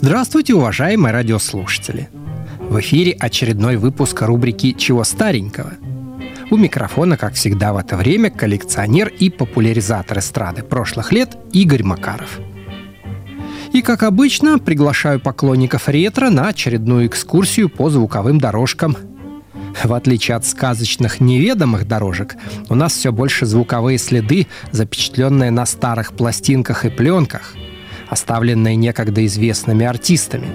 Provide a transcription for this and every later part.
Здравствуйте, уважаемые радиослушатели! В эфире очередной выпуск рубрики «Чего старенького?». У микрофона, как всегда в это время, коллекционер и популяризатор эстрады прошлых лет Игорь Макаров. И, как обычно, приглашаю поклонников ретро на очередную экскурсию по звуковым дорожкам. В отличие от сказочных неведомых дорожек, у нас все больше звуковые следы, запечатленные на старых пластинках и пленках, оставленные некогда известными артистами.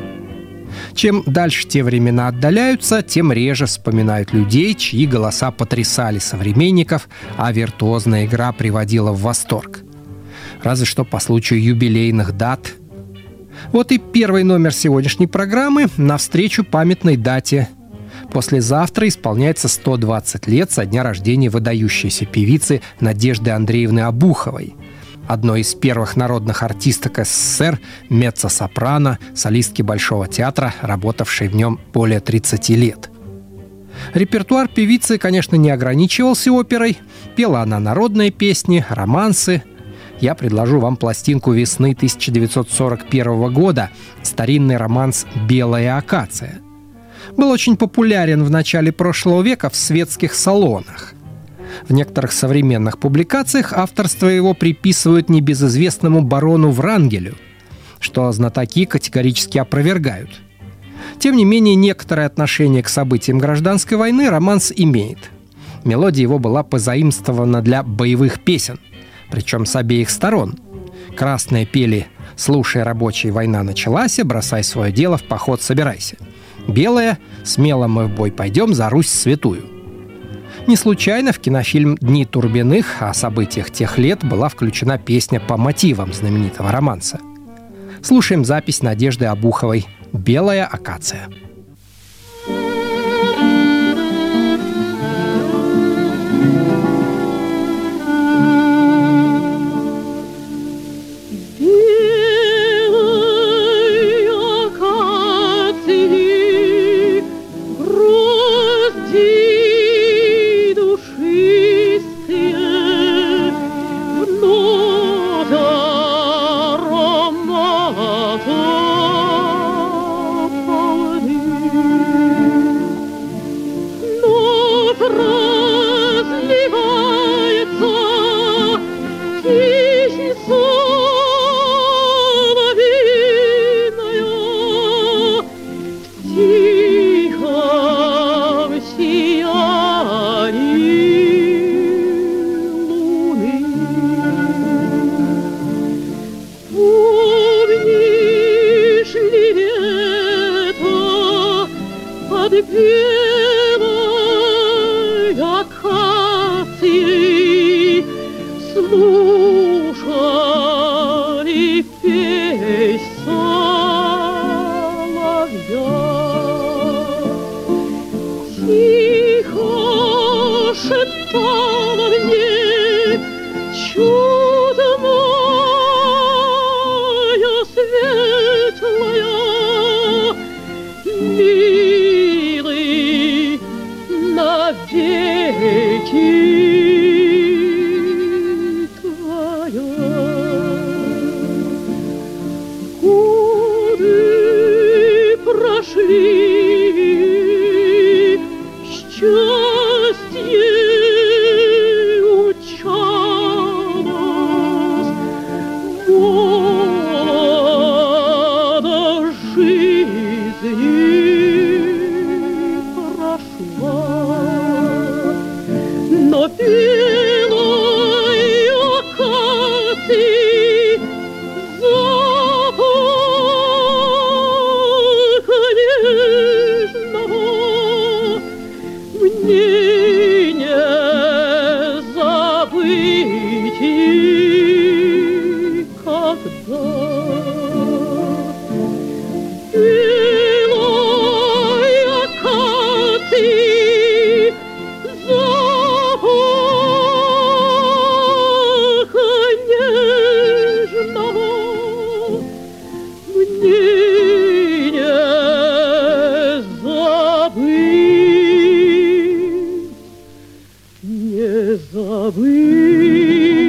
Чем дальше те времена отдаляются, тем реже вспоминают людей, чьи голоса потрясали современников, а виртуозная игра приводила в восторг. Разве что по случаю юбилейных дат. Вот и первый номер сегодняшней программы навстречу памятной дате. Послезавтра исполняется 120 лет со дня рождения выдающейся певицы Надежды Андреевны Обуховой, одной из первых народных артисток СССР, меццо-сопрано, солистки Большого театра, работавшей в нем более 30 лет. Репертуар певицы, конечно, не ограничивался оперой. Пела она народные песни, романсы. Я предложу вам пластинку весны 1941 года, старинный романс «Белая акация». Был очень популярен в начале прошлого века в светских салонах. В некоторых современных публикациях авторство его приписывают небезызвестному барону Врангелю, что знатоки категорически опровергают. Тем не менее, некоторое отношение к событиям гражданской войны романс имеет. Мелодия его была позаимствована для боевых песен, причем с обеих сторон. Красные пели «Слушай, рабочий, война началась, бросай свое дело, в поход собирайся». Белая «Смело мы в бой пойдем за Русь святую». Не случайно в кинофильм «Дни Турбиных» о событиях тех лет была включена песня по мотивам знаменитого романса. Слушаем запись Надежды Обуховой «Белая акация».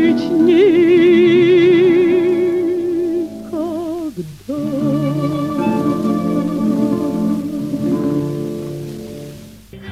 никогда.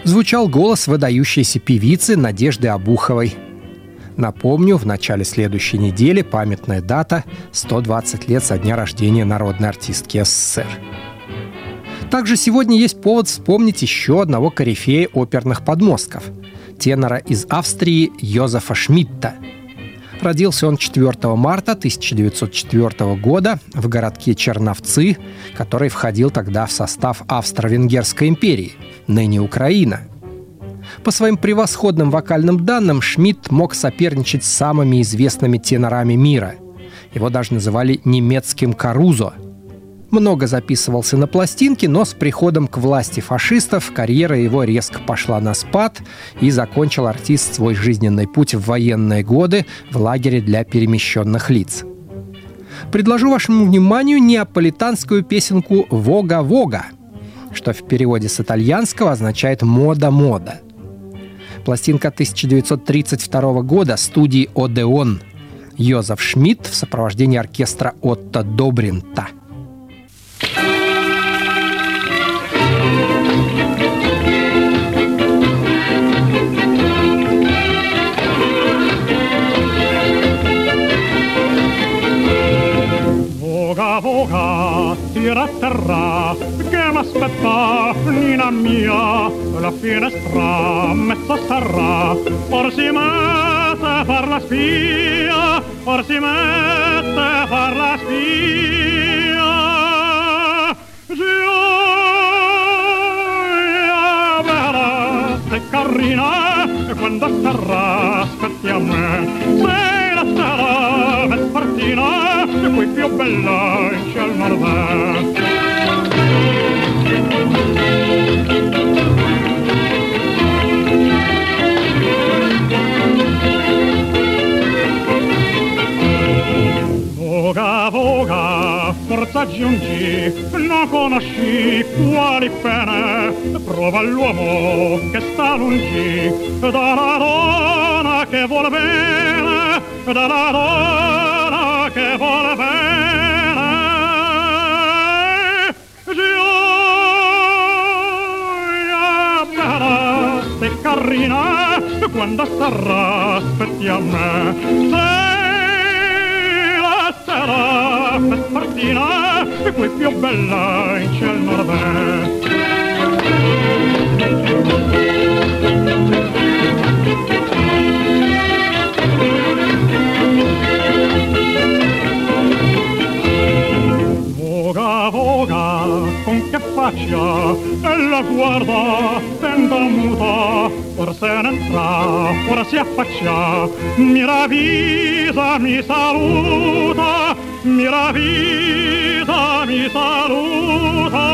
звучал голос выдающейся певицы Надежды Обуховой. Напомню, в начале следующей недели памятная дата – 120 лет со дня рождения народной артистки СССР. Также сегодня есть повод вспомнить еще одного корифея оперных подмостков – тенора из Австрии Йозефа Шмидта. Родился он 4 марта 1904 года в городке Черновцы, который входил тогда в состав Австро-Венгерской империи, ныне Украина. По своим превосходным вокальным данным Шмидт мог соперничать с самыми известными тенорами мира. Его даже называли «немецким Карузо». Много записывался на пластинке, но с приходом к власти фашистов карьера его резко пошла на спад, и закончил артист свой жизненный путь в военные годы в лагере для перемещенных лиц. Предложу вашему вниманию неаполитанскую песенку «Вога-вога», что в переводе с итальянского означает «мода-мода». Пластинка 1932 года студии «Одеон». Йозеф Шмидт в сопровождении оркестра Отто Добринта. Voga, tira a terra, che m'aspetta, nina mia, la finestra mezzo sarà, or si mette a far la spia, or si mette a far la spia. Gioia vera, sei carina, quando sarà, aspetti a me, sei la sera vespertina, e poi più bella in ciel nord-est. Voga, voga, forza giungi, non conosci quali pene, prova l'uomo che sta lungi, dalla donna che vuole bene, dalla donna che vuole bene. Gioia bella, sei carina, quando sarà, aspetti a me, sarà vespertina e poi più bella in ciel nord-est. Voga, voga, con che faccia e la guarda, tenta muta, ora se ne entra, ora si affaccia, mi ravvisa, mi saluta, mi ravvisa, mi saluta.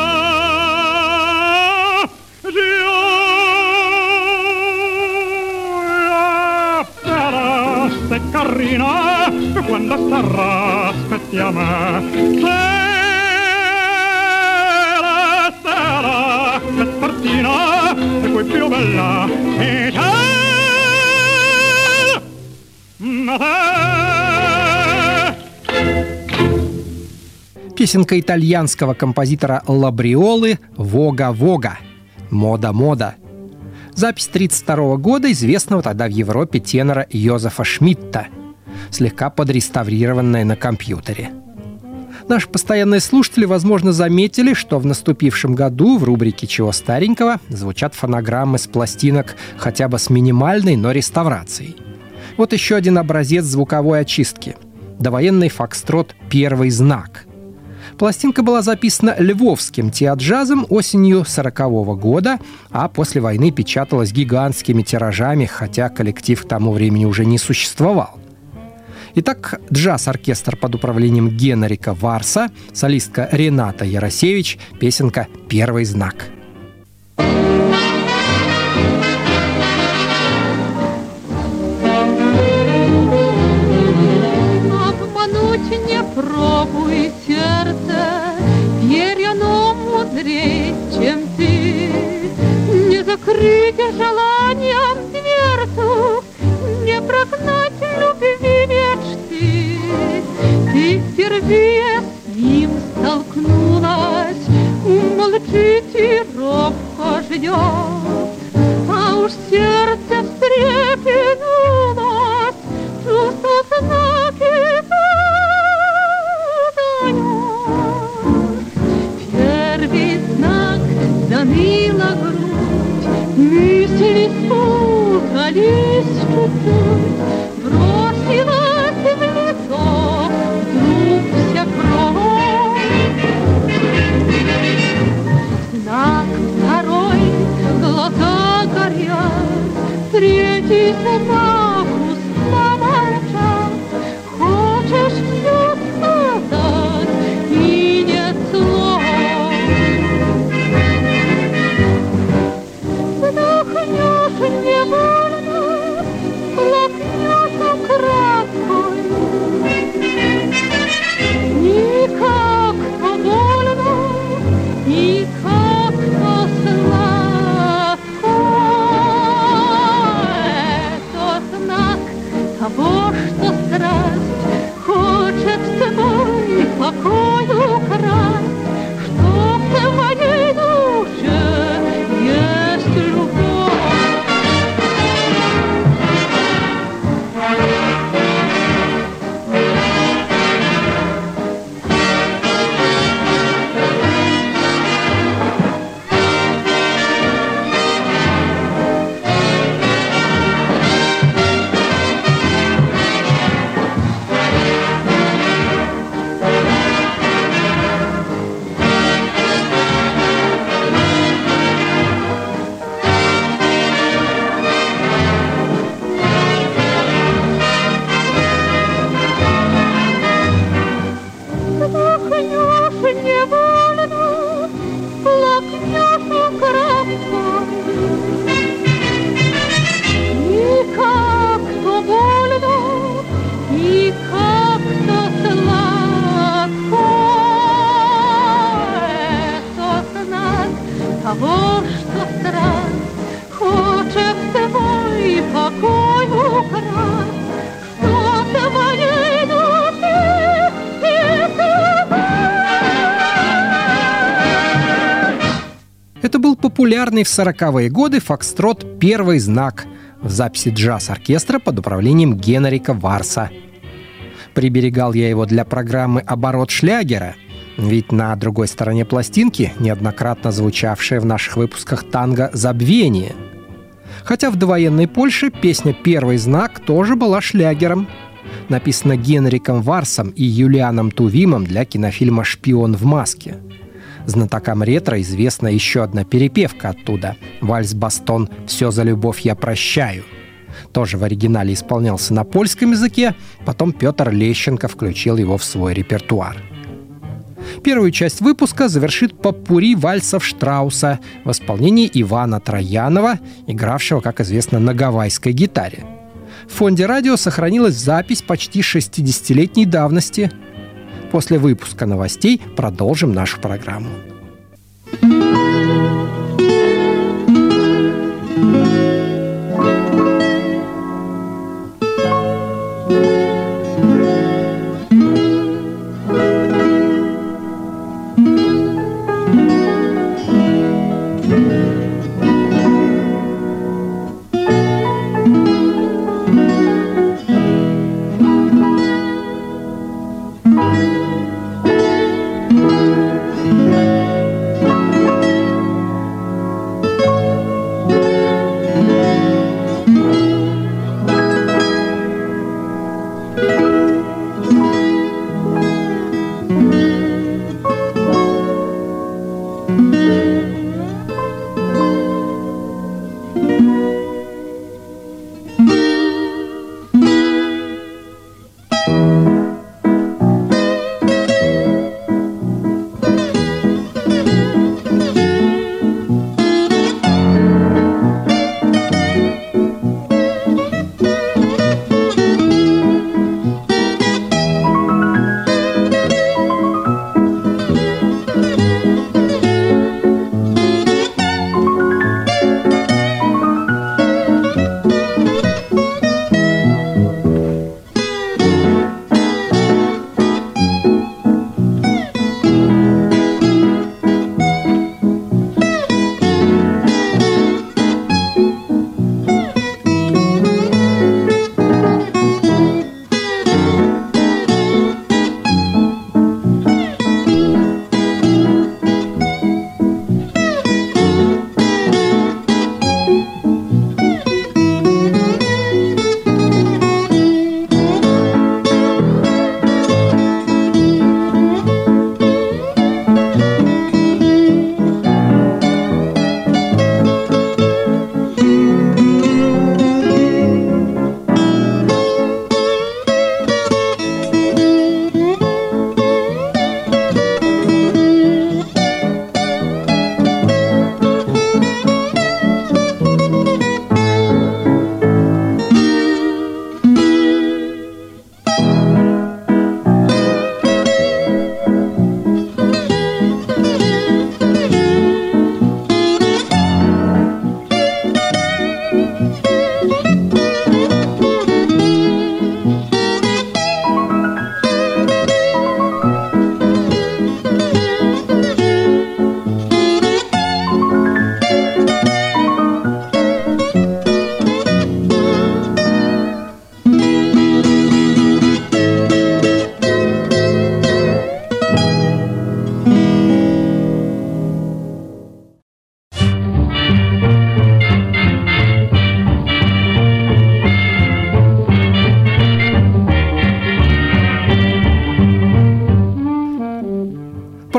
Gioia bella, sei carina, quando sarà, aspetti a me, sera, vespertina, e poi più bella, e ciao, Песенка итальянского композитора Лабриолы «Вога-вога» – «Мода-мода». Запись 1932 года известного тогда в Европе тенора Йозефа Шмидта, слегка подреставрированная на компьютере. Наши постоянные слушатели, возможно, заметили, что в наступившем году в рубрике «Чего старенького» звучат фонограммы с пластинок хотя бы с минимальной, но реставрацией. Вот еще один образец звуковой очистки – довоенный фокстрот «Первый знак». Пластинка была записана львовским теаджазом осенью 1940 года, а после войны печаталась гигантскими тиражами, хотя коллектив к тому времени уже не существовал. Итак, джаз-оркестр под управлением Генрика Варса, солистка Рената Яросевич, песенка «Первый знак». Обмануть не пробуй сердце, верь, оно мудрее, чем ты. Не закрыть желанием дверцу, не прогнать любви мечты. Ты впервые с ним столкнулась, молчите, робко ждешь. уж сердце встрепенулось, чувство знаки подает. Первый знак заныла грудь, мысли спутались чуть-чуть, бросилась в лицо вдруг вся кровь. Знак второй, глаза горят, третий знак уста молчат. Хочешь все сказать, и нет слов. Вдохнешь невольно, лопнешь украдкой. Никак-то больно, никак-то сладко. Это знак того, что страсть хочет твой покой украсть, что в твоей душе есть любовь. Плакнешь невольно, плакнешь украдкой. Никак-то больно, никак-то сладко. Это знак того, что страсть хочет твой покой украсть, что в твоей душе есть любовь. Это был популярный в 40-е годы фокстрот «Первый знак» в записи джаз-оркестра под управлением Генрика Варса. Приберегал я его для программы «Оборот шлягера», ведь на другой стороне пластинки неоднократно звучавшее в наших выпусках танго «Забвение». Хотя в довоенной Польше песня «Первый знак» тоже была шлягером. Написана Генриком Варсом и Юлианом Тувимом для кинофильма «Шпион в маске». Знатокам ретро известна еще одна перепевка оттуда — вальс-бастон «Все за любовь я прощаю». Тоже в оригинале исполнялся на польском языке, потом Петр Лещенко включил его в свой репертуар. Первую часть выпуска завершит поппури вальсов Штрауса в исполнении Ивана Троянова, игравшего, как известно, на гавайской гитаре. В фонде радио сохранилась запись почти 60-летней давности. После выпуска новостей продолжим нашу программу.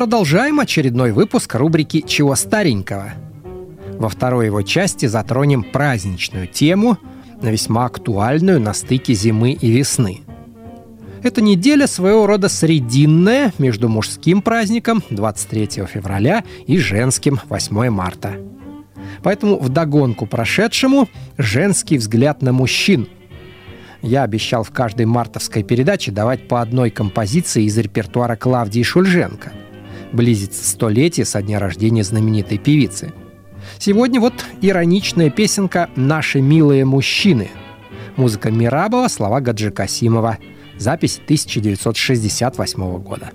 Продолжаем очередной выпуск рубрики «Чего старенького?». Во второй его части затронем праздничную тему, весьма актуальную на стыке зимы и весны. Эта неделя своего рода срединная между мужским праздником 23 февраля и женским 8 марта. Поэтому вдогонку прошедшему женский взгляд на мужчин. Я обещал в каждой мартовской передаче давать по одной композиции из репертуара Клавдии Шульженко. Близится столетие со дня рождения знаменитой певицы. Сегодня вот ироничная песенка «Наши милые мужчины». Музыка Мерабова, слова Гаджи Касимова. Запись 1968 года.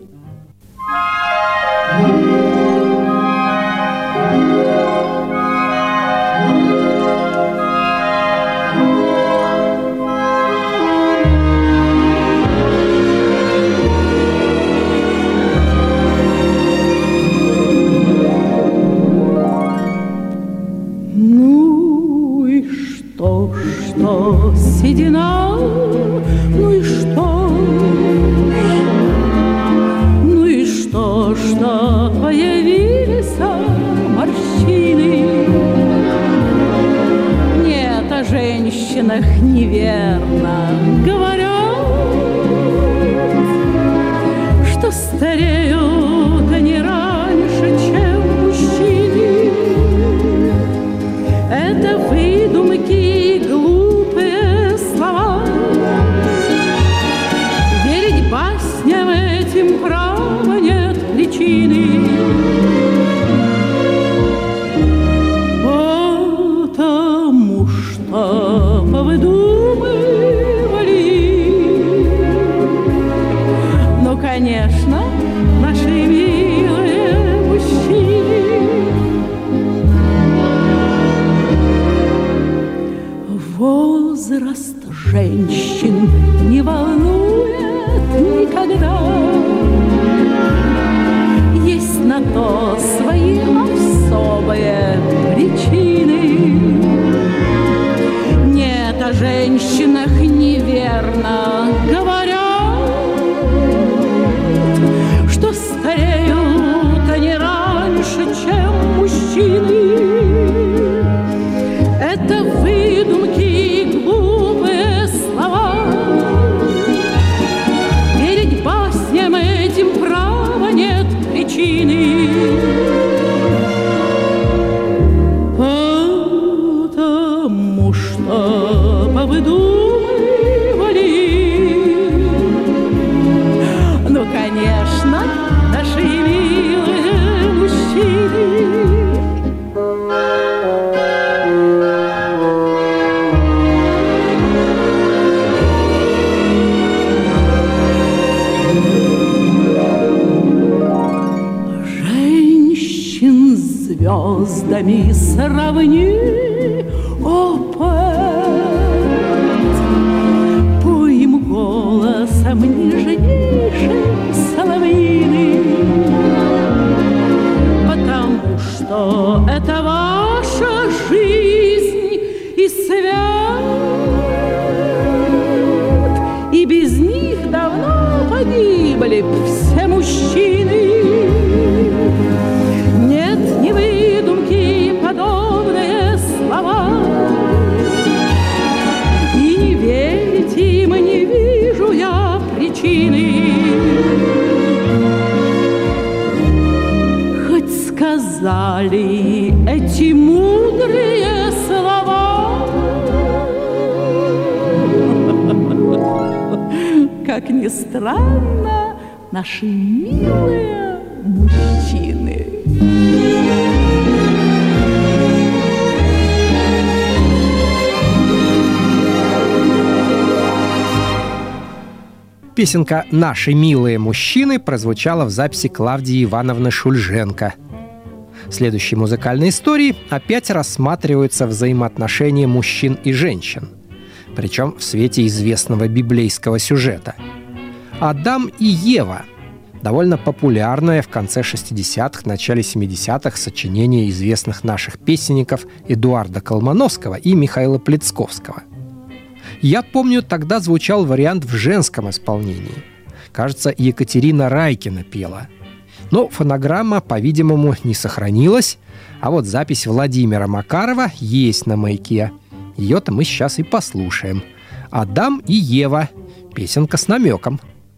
Что седина, ну и что? Ну и что появились морщины? Нет, о женщинах неверно говорят, что стареют они раньше, чем мужчины. Это выдумки и глупые слова. Верить басням этим права нет причины. Потому что повыдумывали. Ну, конечно, наши милые мужчины. Возраст женщин не волнует никогда. Есть на то свои особые причины. Нет, о женщинах неверно говорят, что стареют они раньше, чем мужчины. Это выдумки и глупые слова. Верить басням этим права нет причины. Потому что повыдумывали. Ну, конечно, наши милые мужчины. Звездами сравни, о поэт, пой им голосом нежнейшим соловьиным, потому что это ваша жизнь и свет, и без них давно погибли все мужчины. Подобные слова, и не верить им не вижу я причины. Хоть сказали эти мудрые слова, как ни странно, наши милые мужчины. Песенка «Наши милые мужчины» прозвучала в записи Клавдии Ивановны Шульженко. В следующей музыкальной истории опять рассматриваются взаимоотношения мужчин и женщин, причем в свете известного библейского сюжета. Адам и Ева – довольно популярное в конце 60-х, начале 70-х сочинение известных наших песенников Эдуарда Колмановского и Михаила Плецковского. Я помню, тогда звучал вариант в женском исполнении. Кажется, Екатерина Райкина пела. Но фонограмма, по-видимому, не сохранилась, а вот запись Владимира Макарова есть на «Маяке». Ее-то мы сейчас и послушаем. «Адам и Ева». Песенка с намеком.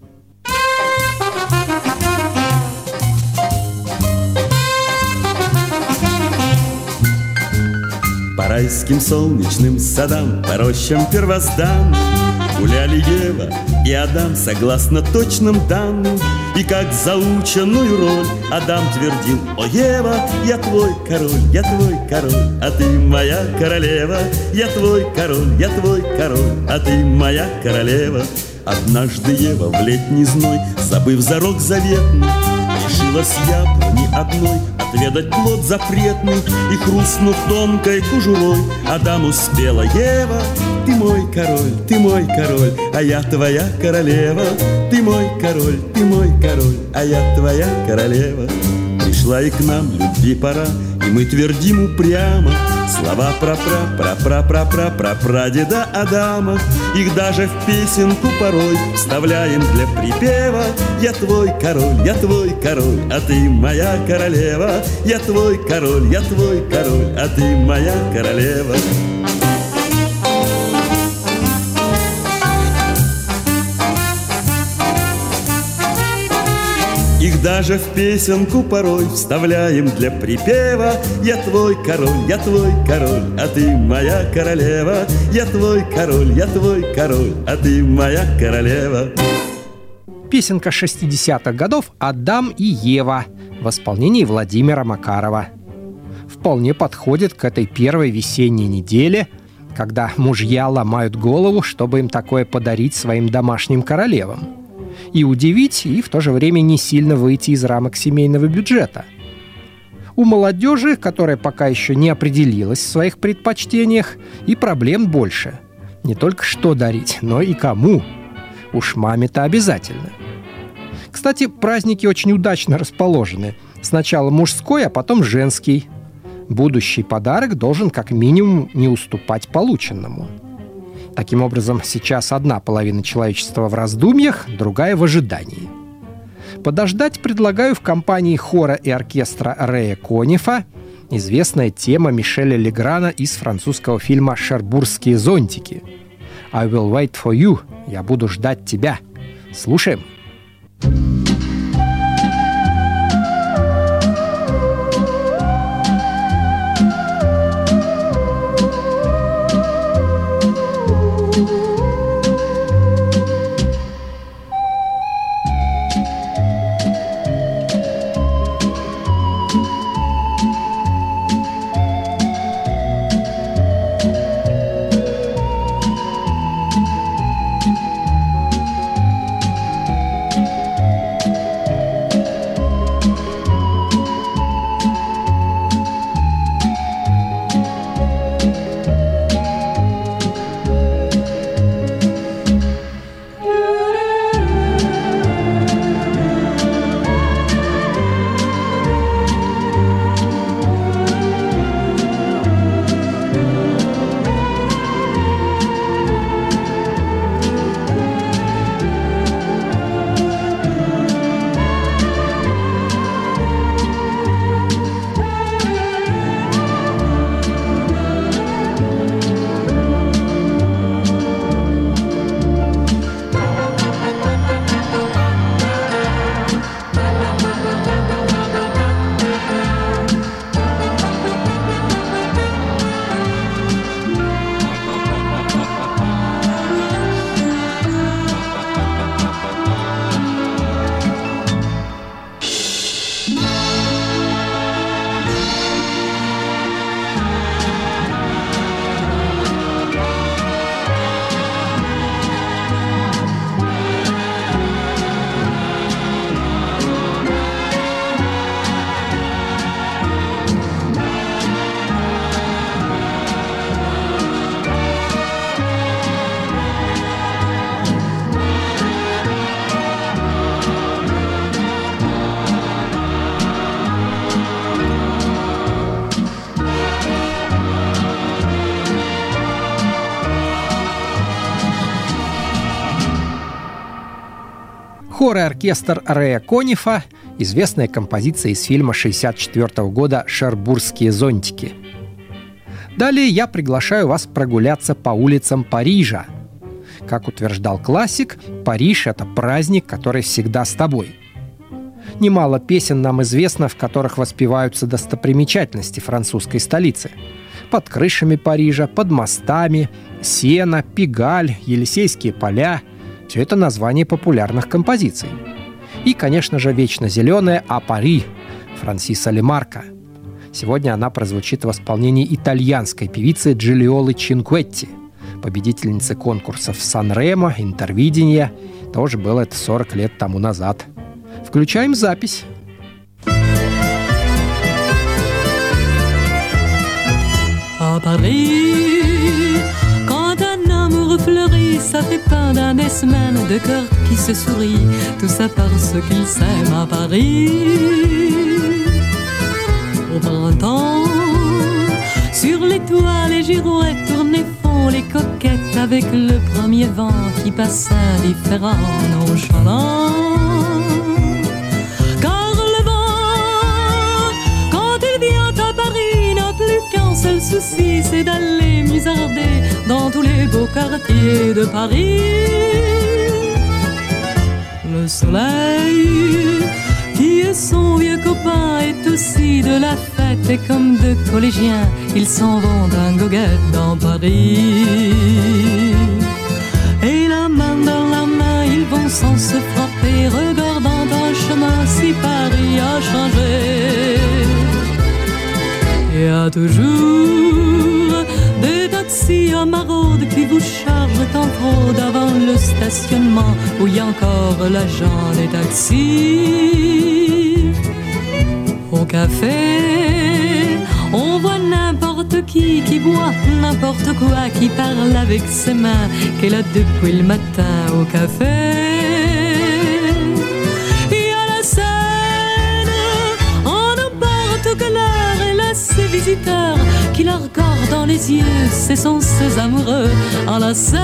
По райским солнечным садам, по рощам первозданным гуляли Ева и Адам согласно точным данным. И как заученную роль Адам твердил: «О, Ева, я твой король, а ты моя королева. Я твой король, а ты моя королева». Однажды Ева в летний зной, забыв зарок заветный, решилась яблони одной отведать плод запретный. И, хрустнув тонкой кожурой, Адаму спела: «Ева, ты мой король, а я твоя королева. Ты мой король, а я твоя королева». Пришла и к нам любви пора, и мы твердим упрямо слова про прадеда Адама. Их даже в песенку порой вставляем для припева. Я твой король, а ты моя королева. Я твой король, а ты моя королева. Их даже в песенку порой вставляем для припева. Я твой король, а ты моя королева. Я твой король, а ты моя королева. Песенка 60-х годов «Адам и Ева» в исполнении Владимира Макарова. Вполне подходит к этой первой весенней неделе, когда мужья ломают голову, чтобы им такое подарить своим домашним королевам. И удивить, и в то же время не сильно выйти из рамок семейного бюджета. У молодежи, которая пока еще не определилась в своих предпочтениях, и проблем больше. Не только что дарить, но и кому. Уж маме-то обязательно. Кстати, праздники очень удачно расположены. Сначала мужской, а потом женский. Будущий подарок должен как минимум не уступать полученному. Таким образом, сейчас одна половина человечества в раздумьях, другая в ожидании. Подождать предлагаю в компании хора и оркестра Рэя Конифа известная тема Мишеля Леграна из французского фильма «Шербурские зонтики». «I will wait for you» – «Я буду ждать тебя». Слушаем. Хор и оркестр Рэя Конифа, известная композиция из фильма 1964 года «Шербурские зонтики». Далее я приглашаю вас прогуляться по улицам Парижа. Как утверждал классик, Париж – это праздник, который всегда с тобой. Немало песен нам известно, в которых воспеваются достопримечательности французской столицы. Под крышами Парижа, под мостами, Сена, Пигаль, Елисейские поля – все это названия популярных композиций. И, конечно же, вечно зеленая «А Пари» Франсиса Лемарка. Сегодня она прозвучит в исполнении итальянской певицы Джулиолы Чинкуетти, победительницы конкурсов Сан-Ремо, Интервидения. Тоже было это 40 лет тому назад. Включаем запись. À Paris, quand un amour fleurit, ça fait pendant des semaines de cœurs qui se sourient, tout ça parce qu'ils s'aiment à Paris. Au printemps, sur les toits, les girouettes tournent et font les coquettes avec le premier vent qui passe indifférent, nonchalant. Seul souci, c'est d'aller musarder dans tous les beaux quartiers de Paris. Le soleil, qui est son vieux copain, est aussi de la fête. Et comme deux collégiens, ils s'en vont d'un goguette dans Paris. Et la main dans la main, ils vont sans se frapper, regardant un chemin si Paris a changé. Il y a toujours des taxis à maraude qui vous chargent en fraude avant le stationnement où il y a encore l'agent des taxis. Au café, on voit n'importe qui boit n'importe quoi, qui parle avec ses mains, qui est là depuis le matin au café. Ces visiteurs qui la regardent dans les yeux, ce sont ces amoureux à la Seine.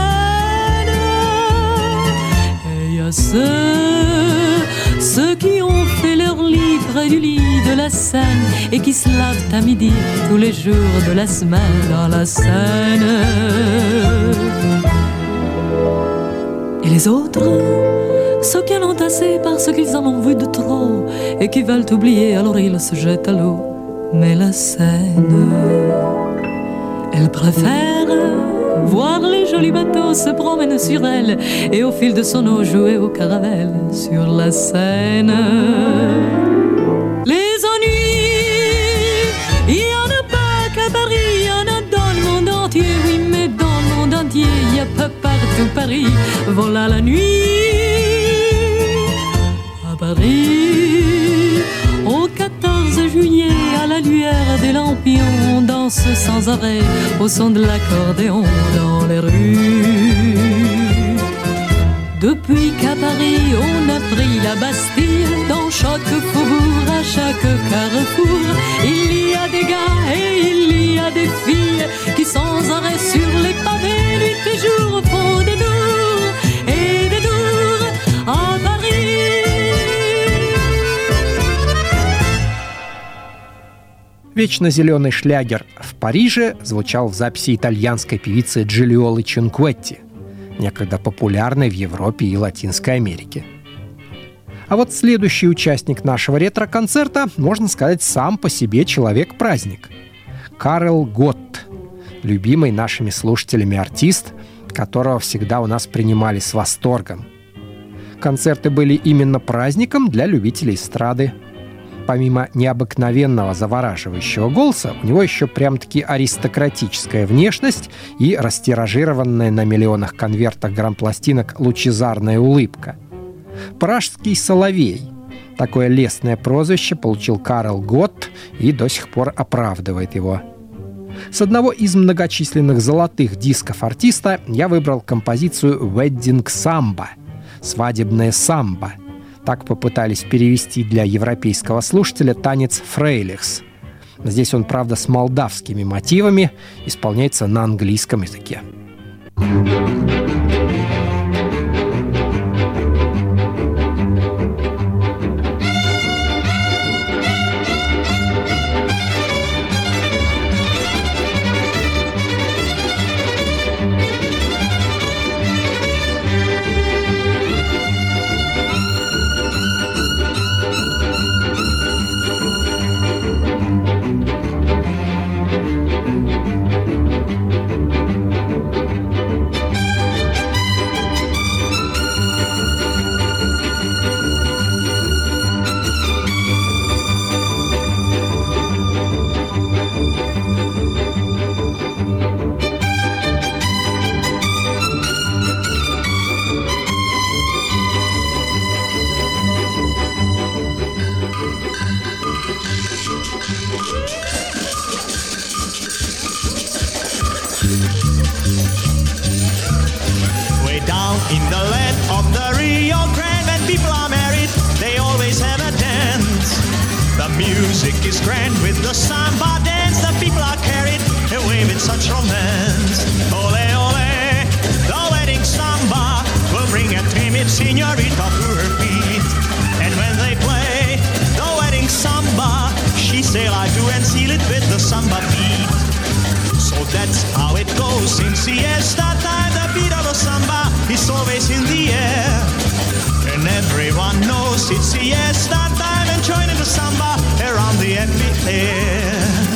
Et il y a ceux qui ont fait leur lit près du lit de la Seine et qui se lavent à midi tous les jours de la semaine à la Seine. Et les autres, ceux qui en ont assez parce qu'ils en ont vu de trop et qui veulent oublier, alors ils se jettent à l'eau. Mais la Seine, elle préfère voir les jolis bateaux se promener sur elle et au fil de son eau jouer au caravelle sur la Seine. Les ennuis, il n'y en a pas qu'à Paris, il y en a dans le monde entier. Oui, mais dans le monde entier, il n'y a pas partout Paris. Voilà la nuit à Paris, au 14 juillet. À la lueur des lampions, on danse sans arrêt au son de l'accordéon dans les rues. Depuis qu'à Paris on a pris la Bastille, dans chaque faubourg, à chaque carrefour, il y a des gars et il y a des filles qui sans arrêt sur les pavés, nuit et jour, font des tours et des tours à Paris. Вечно зеленый шлягер «В Париже» звучал в записи итальянской певицы Джулиолы Чинкуетти, некогда популярной в Европе и Латинской Америке. А вот следующий участник нашего ретро-концерта, можно сказать, сам по себе человек-праздник. Карл Готт, любимый нашими слушателями артист, которого всегда у нас принимали с восторгом. Концерты были именно праздником для любителей эстрады. Помимо необыкновенного завораживающего голоса, у него еще прям-таки аристократическая внешность и растиражированная на миллионах конвертах грампластинок лучезарная улыбка. «Пражский соловей» — такое лестное прозвище получил Карл Готт и до сих пор оправдывает его. С одного из многочисленных золотых дисков артиста я выбрал композицию «Wedding Samba» — «Свадебное самбо». Так попытались перевести для европейского слушателя танец «Фрейлихс». Здесь он, правда, с молдавскими мотивами, исполняется на английском языке. Way down in the land of the Rio Grande, when people are married, they always have a dance. The music is grand with the samba dance. The people are carried away with such romance. Ole, ole, the wedding samba will bring a timid señorita to her feet. And when they play the wedding samba, she say I do and seal it with the samba beat. So that's how it goes in siesta time. The beat of the samba is always in the air, and everyone knows it's siesta time and joining the samba around the amphitheater.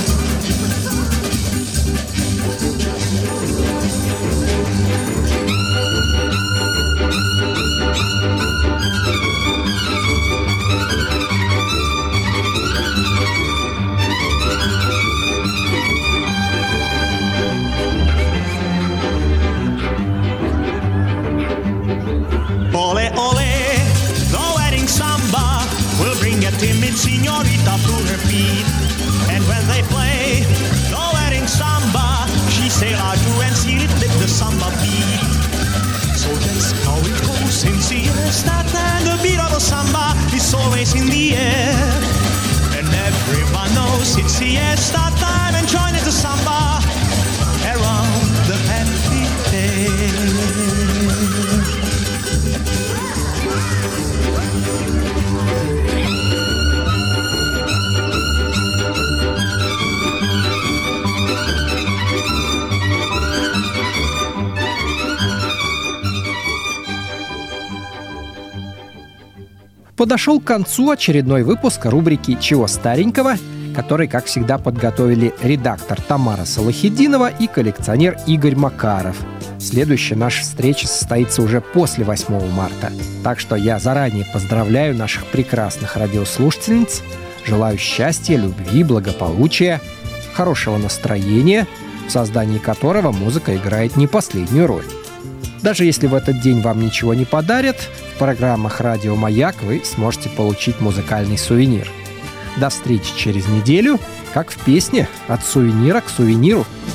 Ole, ole, the wedding samba will bring a timid señorita to her feet. And when they play the wedding samba, she say la do and seal it with the samba beat. So that's how it goes in siesta time. The beat of the samba is always in the air, and everyone knows it's siesta time and joining the samba around the amphitheater. Подошел к концу очередной выпуск рубрики «Чего старенького», который, как всегда, подготовили редактор Тамара Салахитдинова и коллекционер Игорь Макаров. Следующая наша встреча состоится уже после 8 марта. Так что я заранее поздравляю наших прекрасных радиослушательниц, желаю счастья, любви, благополучия, хорошего настроения, в создании которого музыка играет не последнюю роль. Даже если в этот день вам ничего не подарят, в программах «Радио Маяк» вы сможете получить музыкальный сувенир. До встречи через неделю, как в песне «От сувенира к сувениру».